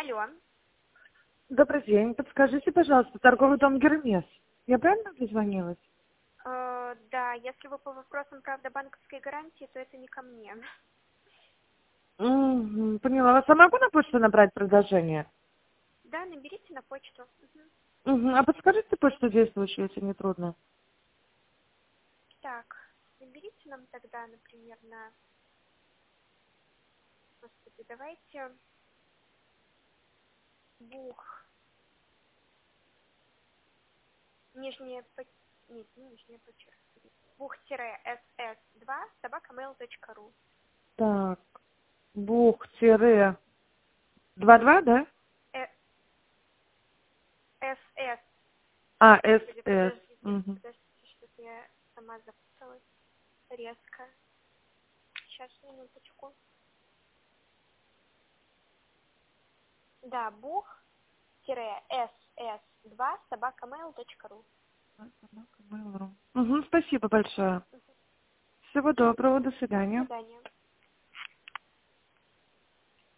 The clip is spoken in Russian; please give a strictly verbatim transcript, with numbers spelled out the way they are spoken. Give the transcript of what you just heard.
Алло. Добрый день. Подскажите, пожалуйста, торговый дом Гермес. Я правильно дозвонилась? Э, да, если вы по вопросам, правда, банковской гарантии, то это не ко мне. Мгм, поняла вас. А могу на почту набрать предложение? Да, наберите на почту. Мгм. Мгм, а подскажите почту действующую, если не трудно? Так, наберите нам тогда, например, на... Господи, давайте... Бух. Нижнее... по- Нет, не нижнее подчеркивание. Бух-эс-эс два собака мейл точка ру. Так, бух-два два, да? Э, эс-эс. А, Господи, СС. подождите, Мгм. подождите, что-то я сама запуталась резко. Сейчас, минуточку. Да, бух-эс-эс два собака мейл точка ру. Мгм, спасибо большое. Всего доброго, до До свидания. свидания.